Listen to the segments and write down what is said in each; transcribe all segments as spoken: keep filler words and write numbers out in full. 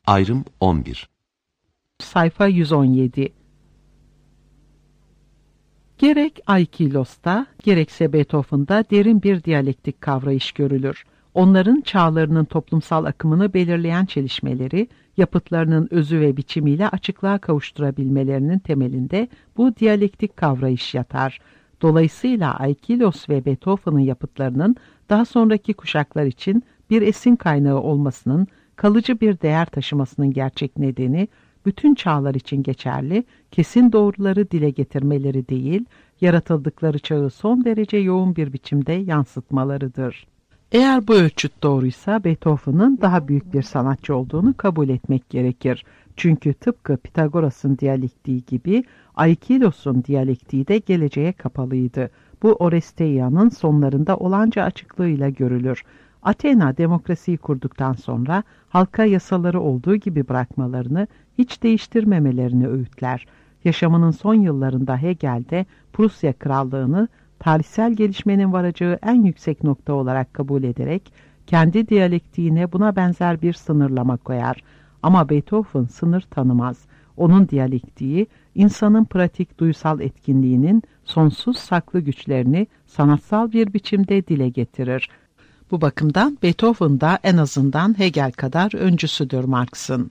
Ayrım on bir. Sayfa yüz on yedi. Gerek Aikilos'ta, gerekse Beethoven'da derin bir diyalektik kavrayış görülür. Onların çağlarının toplumsal akımını belirleyen çelişmeleri, yapıtlarının özü ve biçimiyle açıklığa kavuşturabilmelerinin temelinde bu diyalektik kavrayış yatar. Dolayısıyla Aikilos ve Beethoven'ın yapıtlarının daha sonraki kuşaklar için bir esin kaynağı olmasının, kalıcı bir değer taşımasının gerçek nedeni, bütün çağlar için geçerli, kesin doğruları dile getirmeleri değil, yaratıldıkları çağı son derece yoğun bir biçimde yansıtmalarıdır. Eğer bu ölçüt doğruysa Beethoven'ın daha büyük bir sanatçı olduğunu kabul etmek gerekir. Çünkü tıpkı Pitagoras'ın diyalektiği gibi Aikilos'un diyalektiği de geleceğe kapalıydı. Bu Oresteia'nın sonlarında olanca açıklığıyla görülür. Athena demokrasiyi kurduktan sonra halka yasaları olduğu gibi bırakmalarını, hiç değiştirmemelerini öğütler. Yaşamının son yıllarında Hegel'de Prusya Krallığını tarihsel gelişmenin varacağı en yüksek nokta olarak kabul ederek kendi diyalektiğine buna benzer bir sınırlama koyar. Ama Beethoven sınır tanımaz. Onun diyalektiği insanın pratik duysal etkinliğinin sonsuz saklı güçlerini sanatsal bir biçimde dile getirir. Bu bakımdan Beethoven da en azından Hegel kadar öncüsüdür Marx'ın.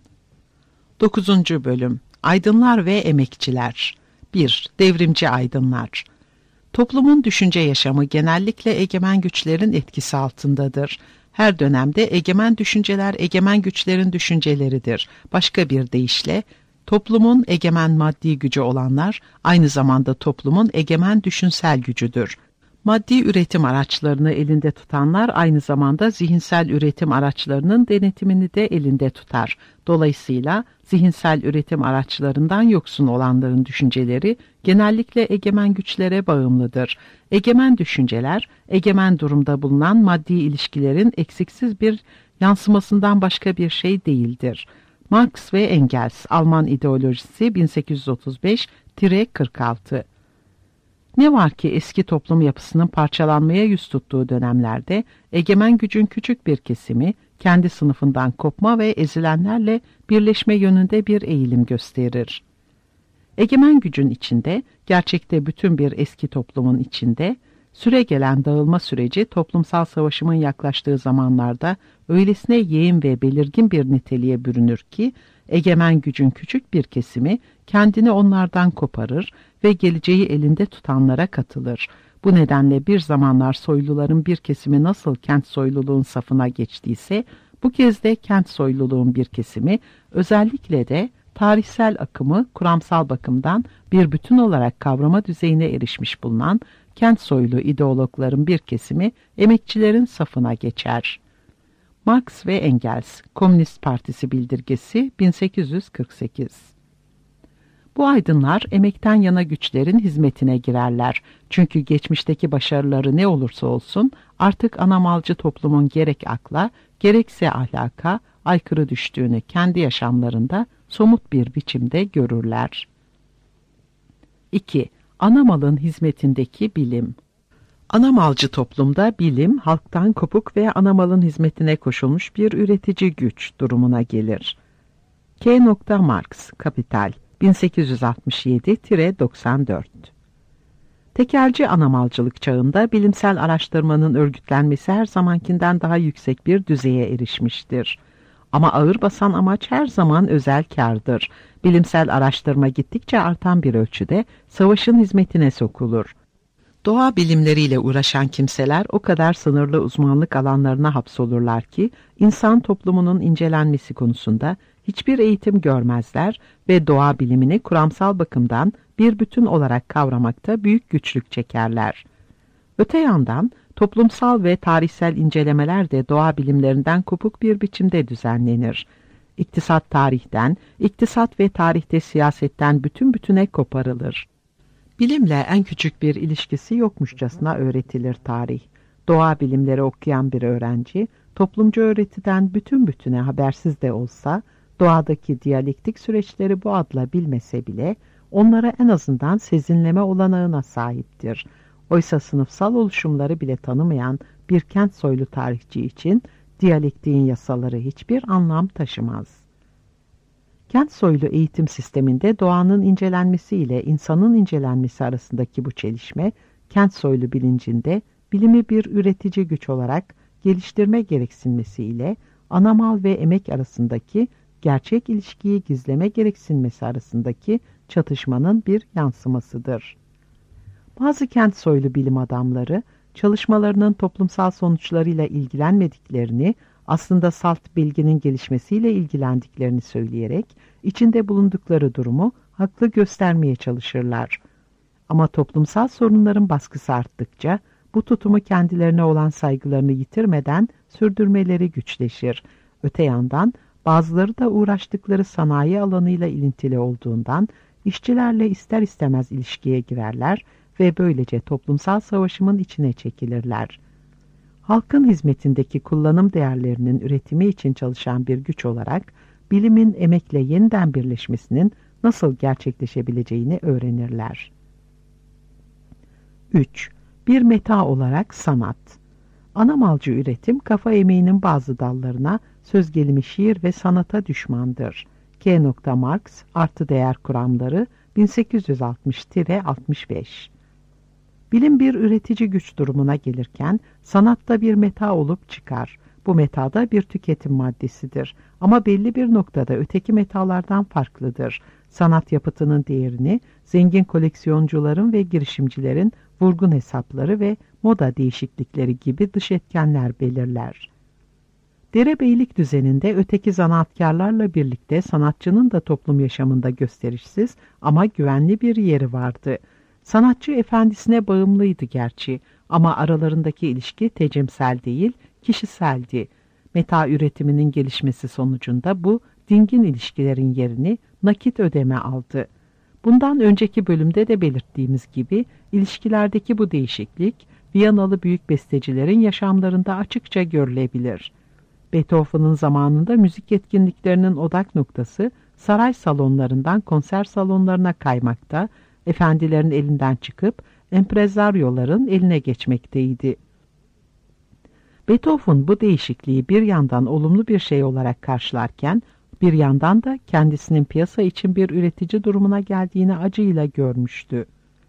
dokuzuncu Bölüm Aydınlar ve Emekçiler. bir. Devrimci aydınlar. Toplumun düşünce yaşamı genellikle egemen güçlerin etkisi altındadır. Her dönemde egemen düşünceler egemen güçlerin düşünceleridir. Başka bir deyişle, toplumun egemen maddi gücü olanlar aynı zamanda toplumun egemen düşünsel gücüdür. Maddi üretim araçlarını elinde tutanlar aynı zamanda zihinsel üretim araçlarının denetimini de elinde tutar. Dolayısıyla zihinsel üretim araçlarından yoksun olanların düşünceleri genellikle egemen güçlere bağımlıdır. Egemen düşünceler, egemen durumda bulunan maddi ilişkilerin eksiksiz bir yansımasından başka bir şey değildir. Marx ve Engels, Alman İdeolojisi bin sekiz yüz otuz beş kırk altı. Ne var ki eski toplum yapısının parçalanmaya yüz tuttuğu dönemlerde egemen gücün küçük bir kesimi kendi sınıfından kopma ve ezilenlerle birleşme yönünde bir eğilim gösterir. Egemen gücün içinde, gerçekte bütün bir eski toplumun içinde, süregelen dağılma süreci toplumsal savaşımın yaklaştığı zamanlarda öylesine yeğin ve belirgin bir niteliğe bürünür ki, egemen gücün küçük bir kesimi kendini onlardan koparır ve geleceği elinde tutanlara katılır. Bu nedenle bir zamanlar soyluların bir kesimi nasıl kent soyluluğun safına geçtiyse, bu kez de kent soyluluğun bir kesimi özellikle de tarihsel akımı kuramsal bakımdan bir bütün olarak kavrama düzeyine erişmiş bulunan kent soylu ideologların bir kesimi emekçilerin safına geçer. Marx ve Engels, Komünist Partisi Bildirgesi bin sekiz yüz kırk sekiz. Bu aydınlar emekten yana güçlerin hizmetine girerler. Çünkü geçmişteki başarıları ne olursa olsun artık anamalcı toplumun gerek akla gerekse ahlaka aykırı düştüğünü kendi yaşamlarında somut bir biçimde görürler. iki. Anamalın hizmetindeki bilim. Anamalcı toplumda bilim, halktan kopuk ve anamalın hizmetine koşulmuş bir üretici güç durumuna gelir. K. Marx, Kapital, bin sekiz yüz altmış yedi doksan dört. Tekelci anamalcılık çağında bilimsel araştırmanın örgütlenmesi her zamankinden daha yüksek bir düzeye erişmiştir. Ama ağır basan amaç her zaman özel kârdır. Bilimsel araştırma gittikçe artan bir ölçüde savaşın hizmetine sokulur. Doğa bilimleriyle uğraşan kimseler o kadar sınırlı uzmanlık alanlarına hapsolurlar ki, insan toplumunun incelenmesi konusunda hiçbir eğitim görmezler ve doğa bilimini kuramsal bakımdan bir bütün olarak kavramakta büyük güçlük çekerler. Öte yandan, toplumsal ve tarihsel incelemeler de doğa bilimlerinden kopuk bir biçimde düzenlenir. İktisat tarihten, iktisat ve tarihte siyasetten bütün bütüne koparılır. Bilimle en küçük bir ilişkisi yokmuşçasına öğretilir tarih. Doğa bilimleri okuyan bir öğrenci, toplumcu öğretiden bütün bütüne habersiz de olsa, doğadaki diyalektik süreçleri bu adla bilmese bile, onlara en azından sezinleme olanağına sahiptir. Oysa sınıfsal oluşumları bile tanımayan bir kent soylu tarihçi için diyalektiğin yasaları hiçbir anlam taşımaz. Kent soylu eğitim sisteminde doğanın incelenmesi ile insanın incelenmesi arasındaki bu çelişme, kent soylu bilincinde bilimi bir üretici güç olarak geliştirme gereksinmesi ile anamal ve emek arasındaki gerçek ilişkiyi gizleme gereksinmesi arasındaki çatışmanın bir yansımasıdır. Bazı kent soylu bilim adamları, çalışmalarının toplumsal sonuçlarıyla ilgilenmediklerini, aslında salt bilginin gelişmesiyle ilgilendiklerini söyleyerek, içinde bulundukları durumu haklı göstermeye çalışırlar. Ama toplumsal sorunların baskısı arttıkça, bu tutumu kendilerine olan saygılarını yitirmeden sürdürmeleri güçleşir. Öte yandan, bazıları da uğraştıkları sanayi alanıyla ilintili olduğundan, işçilerle ister istemez ilişkiye girerler ve böylece toplumsal savaşımın içine çekilirler. Halkın hizmetindeki kullanım değerlerinin üretimi için çalışan bir güç olarak, bilimin emekle yeniden birleşmesinin nasıl gerçekleşebileceğini öğrenirler. üç. Bir meta olarak sanat. Anamalcı üretim, kafa emeğinin bazı dallarına, söz gelimi şiir ve sanata düşmandır. K. Marx, Artı Değer Kuramları, bin sekiz yüz altmış altmış beş. Bilim bir üretici güç durumuna gelirken, sanatta bir meta olup çıkar. Bu meta da bir tüketim maddesidir. Ama belli bir noktada öteki metalardan farklıdır. Sanat yapıtının değerini, zengin koleksiyoncuların ve girişimcilerin vurgun hesapları ve moda değişiklikleri gibi dış etkenler belirler. Derebeylik düzeninde öteki zanaatkarlarla birlikte sanatçının da toplum yaşamında gösterişsiz ama güvenli bir yeri vardı. Sanatçı efendisine bağımlıydı gerçi ama aralarındaki ilişki tecemsel değil, kişiseldi. Meta üretiminin gelişmesi sonucunda bu dingin ilişkilerin yerini nakit ödeme aldı. Bundan önceki bölümde de belirttiğimiz gibi ilişkilerdeki bu değişiklik Viyanalı büyük bestecilerin yaşamlarında açıkça görülebilir. Beethoven'ın zamanında müzik etkinliklerinin odak noktası saray salonlarından konser salonlarına kaymakta, efendilerin elinden çıkıp emprezaryoların eline geçmekteydi. Beethoven bu değişikliği bir yandan olumlu bir şey olarak karşılarken, bir yandan da kendisinin piyasa için bir üretici durumuna geldiğini acıyla görmüştü.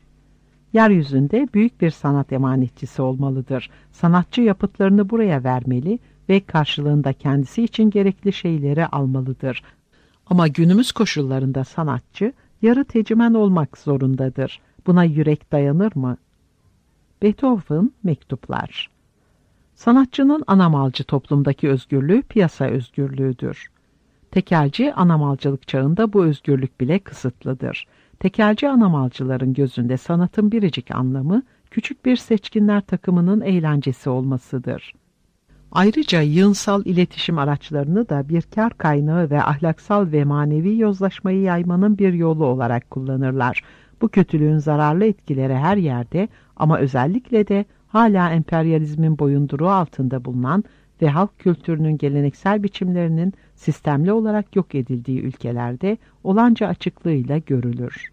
Yeryüzünde büyük bir sanat emanetçisi olmalıdır. Sanatçı yapıtlarını buraya vermeli ve karşılığında kendisi için gerekli şeyleri almalıdır. Ama günümüz koşullarında sanatçı yarı tecmen olmak zorundadır. Buna yürek dayanır mı? Beethoven mektuplar. Sanatçının anamalcı toplumdaki özgürlüğü piyasa özgürlüğüdür. Tekelci anamalcılık çağında bu özgürlük bile kısıtlıdır. Tekelci anamalcıların gözünde sanatın biricik anlamı küçük bir seçkinler takımının eğlencesi olmasıdır. Ayrıca yığınsal iletişim araçlarını da bir kar kaynağı ve ahlaksal ve manevi yozlaşmayı yaymanın bir yolu olarak kullanırlar. Bu kötülüğün zararlı etkileri her yerde ama özellikle de hala emperyalizmin boyunduruğu altında bulunan ve halk kültürünün geleneksel biçimlerinin sistemli olarak yok edildiği ülkelerde olanca açıklığıyla görülür.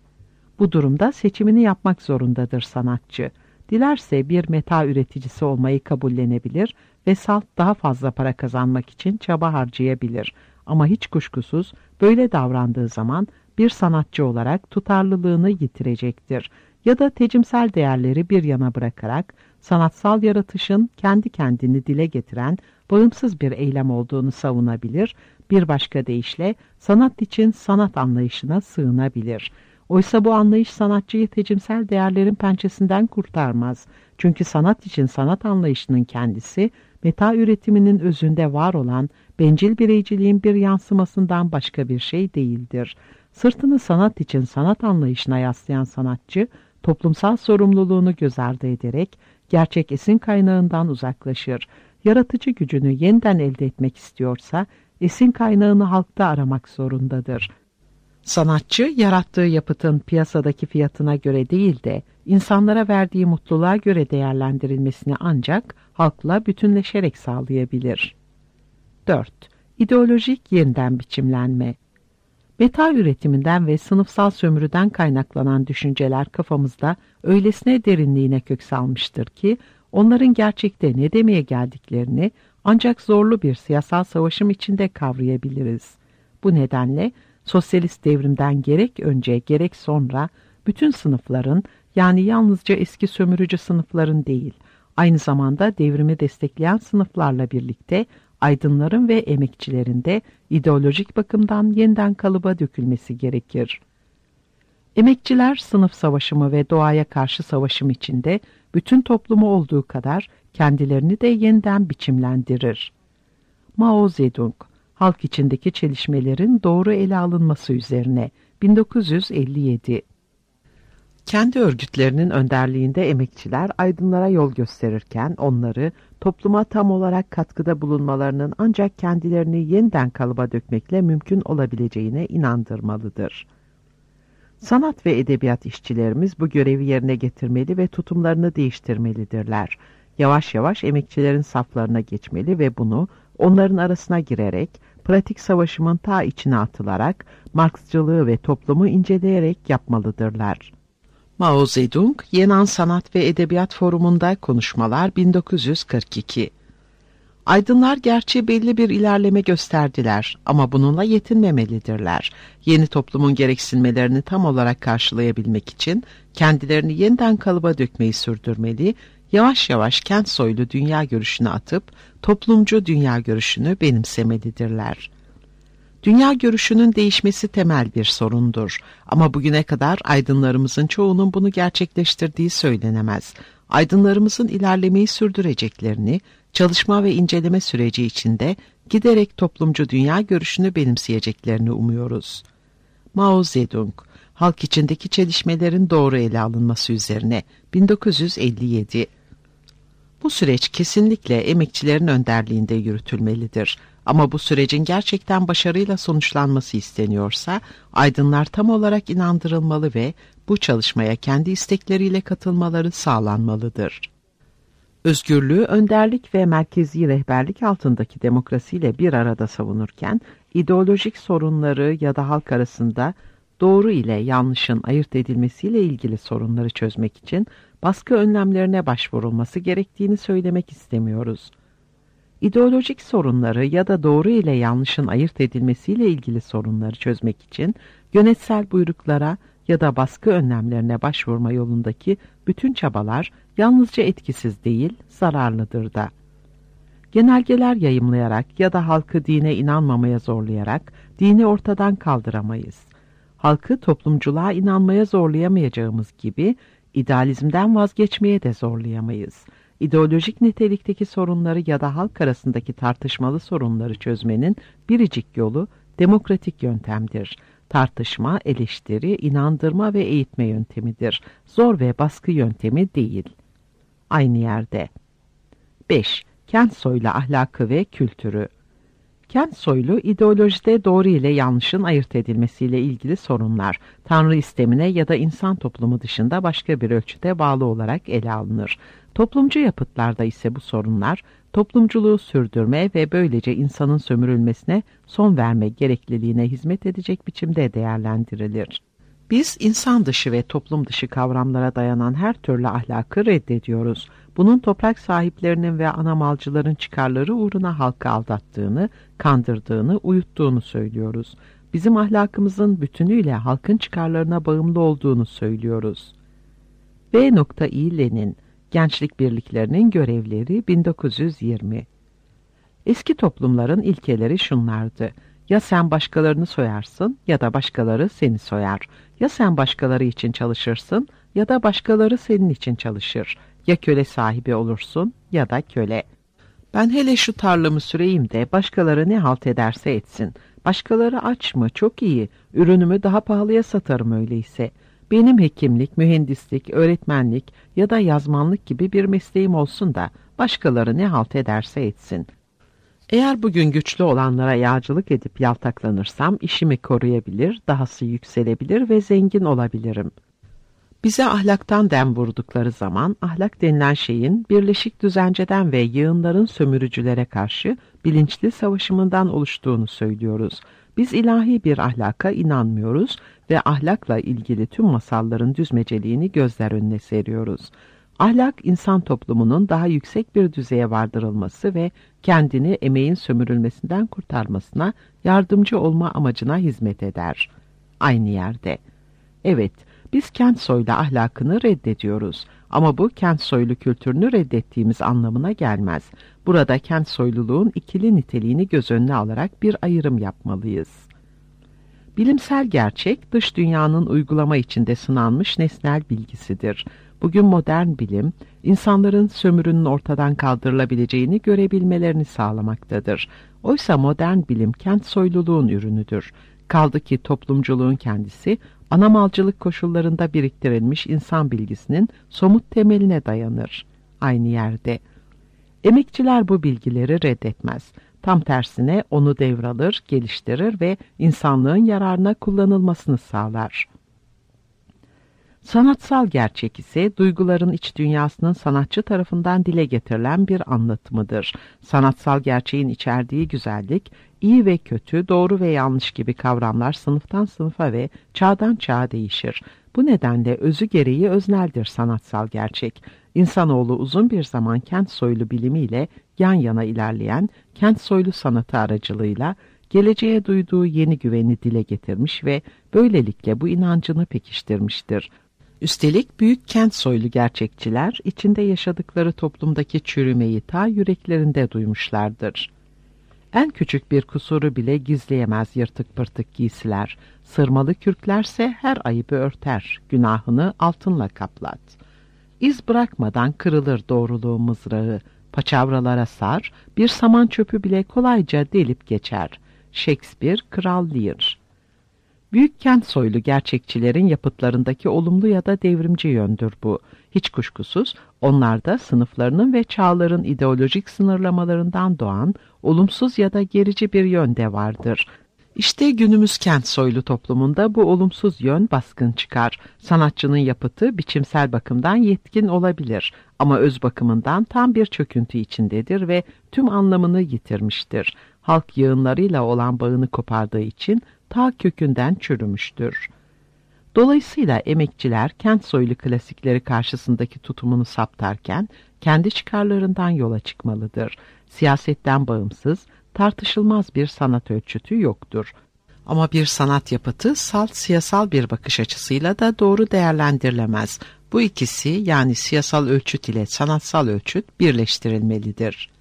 Bu durumda seçimini yapmak zorundadır sanatçı. Dilerse bir meta üreticisi olmayı kabullenebilir ve salt daha fazla para kazanmak için çaba harcayabilir. Ama hiç kuşkusuz böyle davrandığı zaman bir sanatçı olarak tutarlılığını yitirecektir. Ya da tecimsel değerleri bir yana bırakarak sanatsal yaratışın kendi kendini dile getiren bağımsız bir eylem olduğunu savunabilir, bir başka deyişle sanat için sanat anlayışına sığınabilir. Oysa bu anlayış sanatçıyı tecimsel değerlerin pençesinden kurtarmaz. Çünkü sanat için sanat anlayışının kendisi, meta üretiminin özünde var olan bencil bireyciliğin bir yansımasından başka bir şey değildir. Sırtını sanat için sanat anlayışına yaslayan sanatçı, toplumsal sorumluluğunu göz ardı ederek gerçek esin kaynağından uzaklaşır. Yaratıcı gücünü yeniden elde etmek istiyorsa, esin kaynağını halkta aramak zorundadır. Sanatçı, yarattığı yapıtın piyasadaki fiyatına göre değil de, insanlara verdiği mutluluğa göre değerlendirilmesini ancak halkla bütünleşerek sağlayabilir. dört. İdeolojik yeniden biçimlenme. Meta üretiminden ve sınıfsal sömürüden kaynaklanan düşünceler kafamızda öylesine derinliğine kök salmıştır ki, onların gerçekte ne demeye geldiklerini ancak zorlu bir siyasal savaşım içinde kavrayabiliriz. Bu nedenle sosyalist devrimden gerek önce gerek sonra bütün sınıfların, yani yalnızca eski sömürücü sınıfların değil, aynı zamanda devrimi destekleyen sınıflarla birlikte aydınların ve emekçilerin de ideolojik bakımdan yeniden kalıba dökülmesi gerekir. Emekçiler sınıf savaşımı ve doğaya karşı savaşım içinde bütün toplumu olduğu kadar kendilerini de yeniden biçimlendirir. Mao Zedong, halk içindeki çelişmelerin doğru ele alınması üzerine, bin dokuz yüz elli yedi. Kendi örgütlerinin önderliğinde emekçiler aydınlara yol gösterirken onları topluma tam olarak katkıda bulunmalarının ancak kendilerini yeniden kalıba dökmekle mümkün olabileceğine inandırmalıdır. Sanat ve edebiyat işçilerimiz bu görevi yerine getirmeli ve tutumlarını değiştirmelidirler. Yavaş yavaş emekçilerin saflarına geçmeli ve bunu onların arasına girerek, pratik savaşımın ta içine atılarak, Marksçılığı ve toplumu inceleyerek yapmalıdırlar. Mao Zedong, Yenan Sanat ve Edebiyat Forumu'nda konuşmalar, bin dokuz yüz kırk iki. Aydınlar gerçi belli bir ilerleme gösterdiler ama bununla yetinmemelidirler. Yeni toplumun gereksinmelerini tam olarak karşılayabilmek için kendilerini yeniden kalıba dökmeyi sürdürmeli, yavaş yavaş kent soylu dünya görüşünü atıp toplumcu dünya görüşünü benimsemelidirler. Dünya görüşünün değişmesi temel bir sorundur ama bugüne kadar aydınlarımızın çoğunun bunu gerçekleştirdiği söylenemez. Aydınlarımızın ilerlemeyi sürdüreceklerini, çalışma ve inceleme süreci içinde giderek toplumcu dünya görüşünü benimseyeceklerini umuyoruz. Mao Zedong, halk içindeki çelişmelerin doğru ele alınması üzerine, bin dokuz yüz elli yedi. Bu süreç kesinlikle emekçilerin önderliğinde yürütülmelidir. Ama bu sürecin gerçekten başarıyla sonuçlanması isteniyorsa, aydınlar tam olarak inandırılmalı ve bu çalışmaya kendi istekleriyle katılmaları sağlanmalıdır. Özgürlüğü, önderlik ve merkezi rehberlik altındaki demokrasiyle bir arada savunurken, ideolojik sorunları ya da halk arasında doğru ile yanlışın ayırt edilmesiyle ilgili sorunları çözmek için baskı önlemlerine başvurulması gerektiğini söylemek istemiyoruz. İdeolojik sorunları ya da doğru ile yanlışın ayırt edilmesiyle ilgili sorunları çözmek için yönetsel buyruklara ya da baskı önlemlerine başvurma yolundaki bütün çabalar yalnızca etkisiz değil, zararlıdır da. Genelgeler yayımlayarak ya da halkı dine inanmamaya zorlayarak dini ortadan kaldıramayız. Halkı toplumculuğa inanmaya zorlayamayacağımız gibi idealizmden vazgeçmeye de zorlayamayız. İdeolojik nitelikteki sorunları ya da halk arasındaki tartışmalı sorunları çözmenin biricik yolu demokratik yöntemdir. Tartışma, eleştiri, inandırma ve eğitme yöntemidir. Zor ve baskı yöntemi değil. Aynı yerde. beş. Kent soylu ahlakı ve kültürü. Kent soylu, ideolojide doğru ile yanlışın ayırt edilmesiyle ilgili sorunlar, Tanrı istemine ya da insan toplumu dışında başka bir ölçüde bağlı olarak ele alınır. Toplumcu yapıtlarda ise bu sorunlar, toplumculuğu sürdürme ve böylece insanın sömürülmesine son verme gerekliliğine hizmet edecek biçimde değerlendirilir. Biz insan dışı ve toplum dışı kavramlara dayanan her türlü ahlakı reddediyoruz. Bunun toprak sahiplerinin ve anamalcıların çıkarları uğruna halkı aldattığını, kandırdığını, uyuttuğunu söylüyoruz. Bizim ahlakımızın bütünüyle halkın çıkarlarına bağımlı olduğunu söylüyoruz. V. İ. Lenin, Gençlik Birliklerinin Görevleri, bin dokuz yüz yirmi. Eski toplumların ilkeleri şunlardı: ya sen başkalarını soyarsın ya da başkaları seni soyar. Ya sen başkaları için çalışırsın ya da başkaları senin için çalışır. Ya köle sahibi olursun ya da köle. Ben hele şu tarlamı süreyim de başkaları ne halt ederse etsin. Başkaları aç mı? Çok iyi. Ürünümü daha pahalıya satarım öyleyse. Benim hekimlik, mühendislik, öğretmenlik ya da yazmanlık gibi bir mesleğim olsun da başkaları ne halt ederse etsin. Eğer bugün güçlü olanlara yağcılık edip yaltaklanırsam işimi koruyabilir, dahası yükselebilir ve zengin olabilirim. Bize ahlaktan dem vurdukları zaman ahlak denilen şeyin birleşik düzenceden ve yığınların sömürücülere karşı bilinçli savaşımından oluştuğunu söylüyoruz. Biz ilahi bir ahlaka inanmıyoruz ve ahlakla ilgili tüm masalların düzmeceliğini gözler önüne seriyoruz. Ahlak, insan toplumunun daha yüksek bir düzeye vardırılması ve kendini emeğin sömürülmesinden kurtarmasına yardımcı olma amacına hizmet eder. Aynı yerde. Evet, biz kent soylu ahlakını reddediyoruz. Ama bu kent soylu kültürünü reddettiğimiz anlamına gelmez. Burada kent soyluluğun ikili niteliğini göz önüne alarak bir ayrım yapmalıyız. Bilimsel gerçek, dış dünyanın uygulama içinde sınanmış nesnel bilgisidir. Bugün modern bilim, insanların sömürünün ortadan kaldırılabileceğini görebilmelerini sağlamaktadır. Oysa modern bilim kent soyluluğun ürünüdür. Kaldı ki toplumculuğun kendisi, anamalcılık koşullarında biriktirilmiş insan bilgisinin somut temeline dayanır. Aynı yerde. Emekçiler bu bilgileri reddetmez. Tam tersine onu devralır, geliştirir ve insanlığın yararına kullanılmasını sağlar. Sanatsal gerçek ise duyguların iç dünyasının sanatçı tarafından dile getirilen bir anlatımıdır. Sanatsal gerçeğin içerdiği güzellik, iyi ve kötü, doğru ve yanlış gibi kavramlar sınıftan sınıfa ve çağdan çağa değişir. Bu nedenle özü gereği özneldir sanatsal gerçek. İnsanoğlu uzun bir zaman kent soylu bilimiyle yan yana ilerleyen kent soylu sanatı aracılığıyla geleceğe duyduğu yeni güveni dile getirmiş ve böylelikle bu inancını pekiştirmiştir. Üstelik büyük kent soylu gerçekçiler içinde yaşadıkları toplumdaki çürümeyi ta yüreklerinde duymuşlardır. En küçük bir kusuru bile gizleyemez yırtık pırtık giysiler. Sırmalı kürklerse her ayıbı örter, günahını altınla kaplat. İz bırakmadan kırılır doğruluğu mızrağı, paçavralara sar, bir saman çöpü bile kolayca delip geçer. Shakespeare, Kral Lear. Büyük kent soylu gerçekçilerin yapıtlarındaki olumlu ya da devrimci yöndür bu. Hiç kuşkusuz onlarda sınıflarının ve çağların ideolojik sınırlamalarından doğan olumsuz ya da gerici bir yön de vardır. İşte günümüz kent soylu toplumunda bu olumsuz yön baskın çıkar. Sanatçının yapıtı biçimsel bakımdan yetkin olabilir ama öz bakımından tam bir çöküntü içindedir ve tüm anlamını yitirmiştir. Halk yığınlarıyla olan bağını kopardığı için ta kökünden çürümüştür. Dolayısıyla emekçiler kent soylu klasikleri karşısındaki tutumunu saptarken kendi çıkarlarından yola çıkmalıdır. Siyasetten bağımsız, tartışılmaz bir sanat ölçütü yoktur. Ama bir sanat yapıtı salt siyasal bir bakış açısıyla da doğru değerlendirilemez. Bu ikisi yani siyasal ölçüt ile sanatsal ölçüt birleştirilmelidir.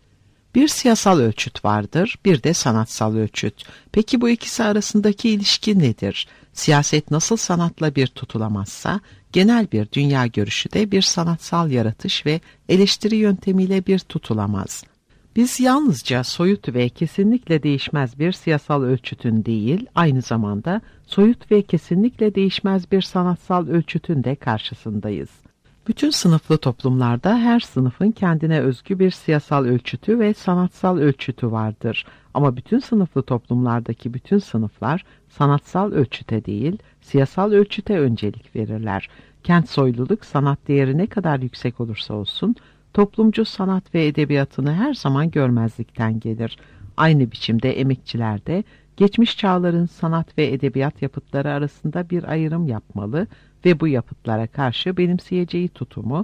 Bir siyasal ölçüt vardır, bir de sanatsal ölçüt. Peki bu ikisi arasındaki ilişki nedir? Siyaset nasıl sanatla bir tutulamazsa, genel bir dünya görüşü de bir sanatsal yaratış ve eleştiri yöntemiyle bir tutulamaz. Biz yalnızca soyut ve kesinlikle değişmez bir siyasal ölçütün değil, aynı zamanda soyut ve kesinlikle değişmez bir sanatsal ölçütün de karşısındayız. Bütün sınıflı toplumlarda her sınıfın kendine özgü bir siyasal ölçütü ve sanatsal ölçütü vardır. Ama bütün sınıflı toplumlardaki bütün sınıflar sanatsal ölçüte değil, siyasal ölçüte öncelik verirler. Kent soyluluk sanat değeri ne kadar yüksek olursa olsun, toplumcu sanat ve edebiyatını her zaman görmezlikten gelir. Aynı biçimde emekçiler de geçmiş çağların sanat ve edebiyat yapıtları arasında bir ayrım yapmalı ve bu yapıtlara karşı benimseyeceği tutumu,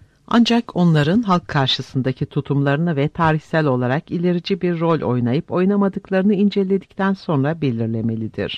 ancak onların halk karşısındaki tutumlarını ve tarihsel olarak ilerici bir rol oynayıp oynamadıklarını inceledikten sonra belirlemelidir.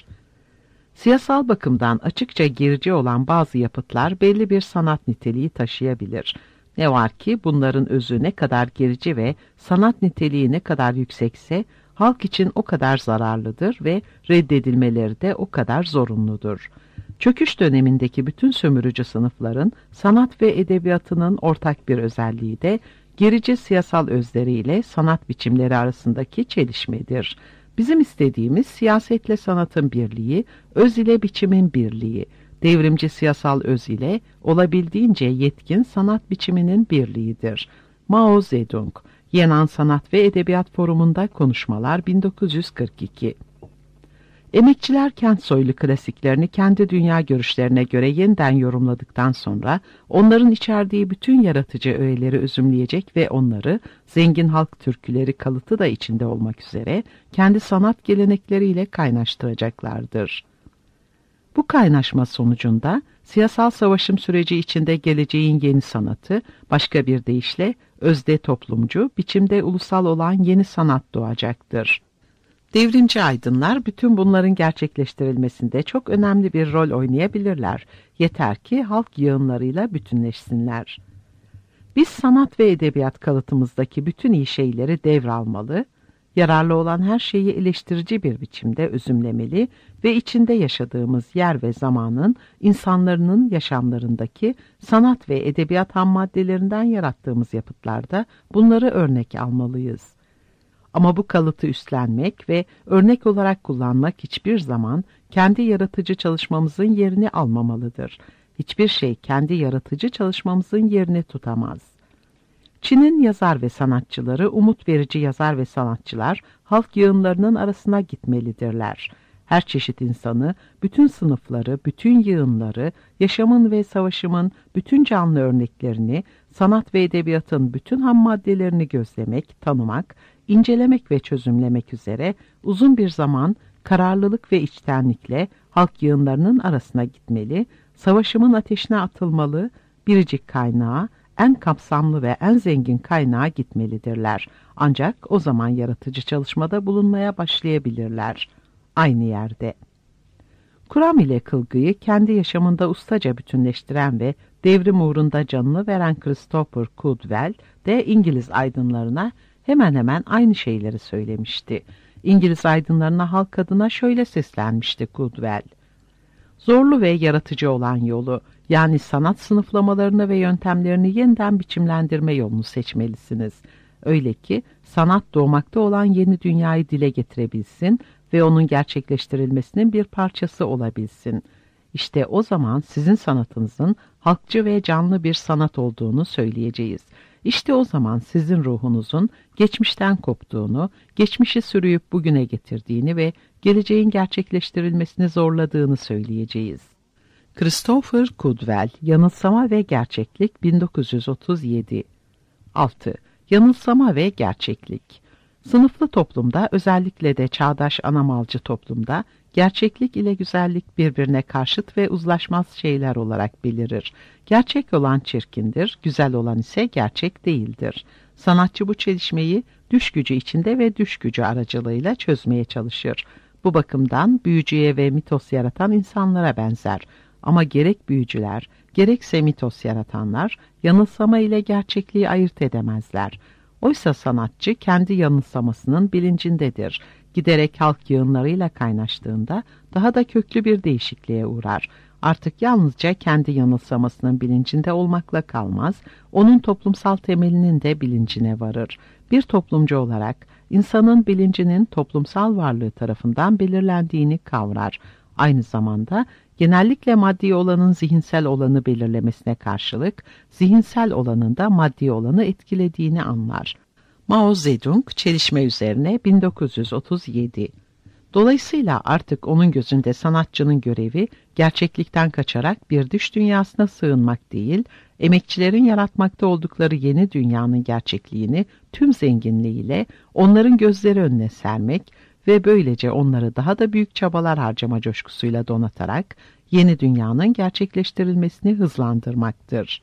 Siyasal bakımdan açıkça gerici olan bazı yapıtlar belli bir sanat niteliği taşıyabilir. Ne var ki bunların özü ne kadar gerici ve sanat niteliği ne kadar yüksekse halk için o kadar zararlıdır ve reddedilmeleri de o kadar zorunludur. Çöküş dönemindeki bütün sömürücü sınıfların sanat ve edebiyatının ortak bir özelliği de gerici siyasal özleriyle sanat biçimleri arasındaki çelişmedir. Bizim istediğimiz siyasetle sanatın birliği, öz ile biçimin birliği, devrimci siyasal öz ile olabildiğince yetkin sanat biçiminin birliğidir. Mao Zedong, Yenan Sanat ve Edebiyat Forumu'nda konuşmalar bin dokuz yüz kırk iki. Emekçiler kent soylu klasiklerini kendi dünya görüşlerine göre yeniden yorumladıktan sonra onların içerdiği bütün yaratıcı öğeleri özümleyecek ve onları zengin halk türküleri kalıtı da içinde olmak üzere kendi sanat gelenekleriyle kaynaştıracaklardır. Bu kaynaşma sonucunda Siyasal savaşım süreci içinde geleceğin yeni sanatı, başka bir deyişle özde toplumcu, biçimde ulusal olan yeni sanat doğacaktır. Devrimci aydınlar bütün bunların gerçekleştirilmesinde çok önemli bir rol oynayabilirler. Yeter ki halk yığınlarıyla bütünleşsinler. Biz sanat ve edebiyat kalıtımızdaki bütün iyi şeyleri devralmalı, yararlı olan her şeyi eleştirici bir biçimde özümlemeli ve içinde yaşadığımız yer ve zamanın insanların yaşamlarındaki sanat ve edebiyat hammaddelerinden yarattığımız yapıtlarda bunları örnek almalıyız. Ama bu kalıtı üstlenmek ve örnek olarak kullanmak hiçbir zaman kendi yaratıcı çalışmamızın yerini almamalıdır. Hiçbir şey kendi yaratıcı çalışmamızın yerini tutamaz. Çin'in yazar ve sanatçıları, umut verici yazar ve sanatçılar halk yığınlarının arasına gitmelidirler. Her çeşit insanı, bütün sınıfları, bütün yığınları, yaşamın ve savaşımın bütün canlı örneklerini, sanat ve edebiyatın bütün ham maddelerini gözlemek, tanımak, incelemek ve çözümlemek üzere uzun bir zaman kararlılık ve içtenlikle halk yığınlarının arasına gitmeli, savaşımın ateşine atılmalı, biricik kaynağa, en kapsamlı ve en zengin kaynağa gitmelidirler. Ancak o zaman yaratıcı çalışmada bulunmaya başlayabilirler. Aynı yerde. Kuram ile kılgıyı kendi yaşamında ustaca bütünleştiren ve devrim uğrunda canını veren Christopher Cudwell de İngiliz aydınlarına hemen hemen aynı şeyleri söylemişti. İngiliz aydınlarına halk adına şöyle seslenmişti Cudwell. Zorlu ve yaratıcı olan yolu, yani sanat sınıflamalarını ve yöntemlerini yeniden biçimlendirme yolunu seçmelisiniz. Öyle ki sanat doğmakta olan yeni dünyayı dile getirebilsin ve onun gerçekleştirilmesinin bir parçası olabilsin. İşte o zaman sizin sanatınızın halkçı ve canlı bir sanat olduğunu söyleyeceğiz. İşte o zaman sizin ruhunuzun geçmişten koptuğunu, geçmişi sürüyüp bugüne getirdiğini ve geleceğin gerçekleştirilmesini zorladığını söyleyeceğiz. Christopher Cudwell, Yanılsama ve Gerçeklik, bin dokuz yüz otuz yedi. altı. Yanılsama ve gerçeklik. Sınıflı toplumda, özellikle de çağdaş anamalcı toplumda, gerçeklik ile güzellik birbirine karşıt ve uzlaşmaz şeyler olarak belirir. Gerçek olan çirkindir, güzel olan ise gerçek değildir. Sanatçı bu çelişmeyi düş gücü içinde ve düş gücü aracılığıyla çözmeye çalışır. Bu bakımdan büyücüye ve mitos yaratan insanlara benzer. Ama gerek büyücüler, gerekse mitos yaratanlar, yanılsama ile gerçekliği ayırt edemezler. Oysa sanatçı kendi yanılsamasının bilincindedir. Giderek halk yığınlarıyla kaynaştığında daha da köklü bir değişikliğe uğrar. Artık yalnızca kendi yanılsamasının bilincinde olmakla kalmaz, onun toplumsal temelinin de bilincine varır. Bir toplumcu olarak insanın bilincinin toplumsal varlığı tarafından belirlendiğini kavrar. Aynı zamanda genellikle maddi olanın zihinsel olanı belirlemesine karşılık, zihinsel olanın da maddi olanı etkilediğini anlar. Mao Zedong, Çelişme Üzerine, bin dokuz yüz otuz yedi. Dolayısıyla artık onun gözünde sanatçının görevi, gerçeklikten kaçarak bir dış dünyasına sığınmak değil, emekçilerin yaratmakta oldukları yeni dünyanın gerçekliğini tüm zenginliğiyle onların gözleri önüne sermek ve böylece onları daha da büyük çabalar harcama coşkusuyla donatarak yeni dünyanın gerçekleştirilmesini hızlandırmaktır.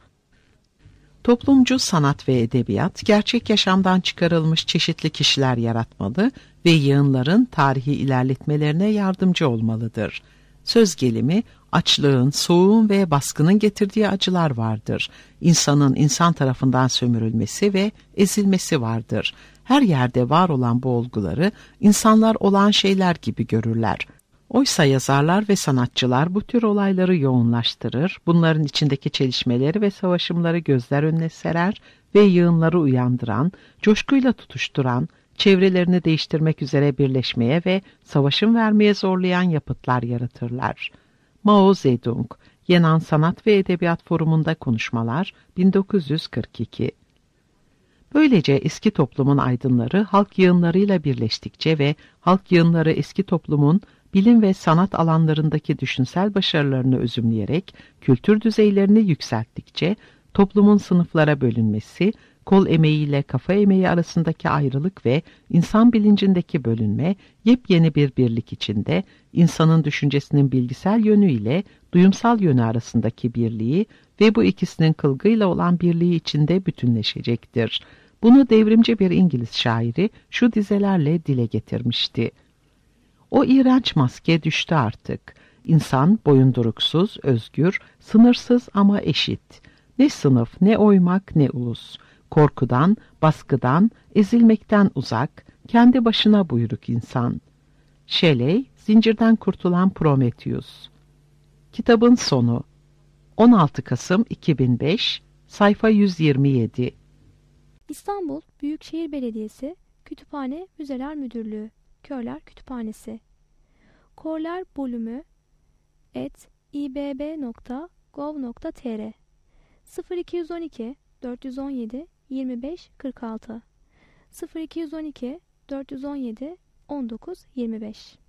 Toplumcu sanat ve edebiyat, gerçek yaşamdan çıkarılmış çeşitli kişiler yaratmalı ve yığınların tarihi ilerletmelerine yardımcı olmalıdır. Söz gelimi, açlığın, soğuğun ve baskının getirdiği acılar vardır. İnsanın insan tarafından sömürülmesi ve ezilmesi vardır. Her yerde var olan bu olguları insanlar olan şeyler gibi görürler. Oysa yazarlar ve sanatçılar bu tür olayları yoğunlaştırır, bunların içindeki çelişmeleri ve savaşımları gözler önüne serer ve yığınları uyandıran, coşkuyla tutuşturan, çevrelerini değiştirmek üzere birleşmeye ve savaşın vermeye zorlayan yapıtlar yaratırlar. Mao Zedong, Yenan Sanat ve Edebiyat Forumu'nda konuşmalar, bin dokuz yüz kırk iki. Böylece eski toplumun aydınları halk yığınlarıyla birleştikçe ve halk yığınları eski toplumun bilim ve sanat alanlarındaki düşünsel başarılarını özümleyerek kültür düzeylerini yükselttikçe toplumun sınıflara bölünmesi, kol emeğiyle kafa emeği arasındaki ayrılık ve insan bilincindeki bölünme, yepyeni bir birlik içinde, insanın düşüncesinin bilgisel yönü ile duyumsal yönü arasındaki birliği ve bu ikisinin kılgıyla olan birliği içinde bütünleşecektir. Bunu devrimci bir İngiliz şairi şu dizelerle dile getirmişti. O iğrenç maske düştü artık. İnsan boyunduruksuz, özgür, sınırsız ama eşit. Ne sınıf, ne oymak, ne ulus. Korkudan, baskıdan, ezilmekten uzak, kendi başına buyruk insan. Shelley, Zincirden Kurtulan Prometheus. Kitabın sonu. on altı Kasım iki bin beş, sayfa yüz yirmi yedi. İstanbul Büyükşehir Belediyesi Kütüphane Müzeler Müdürlüğü Körler Kütüphanesi Korler bölümü et ibb nokta gov nokta tr sıfır iki yüz on iki dört yüz on yedi yirmi beş kırk altı sıfır iki yüz on iki dört yüz on yedi on dokuz yirmi beş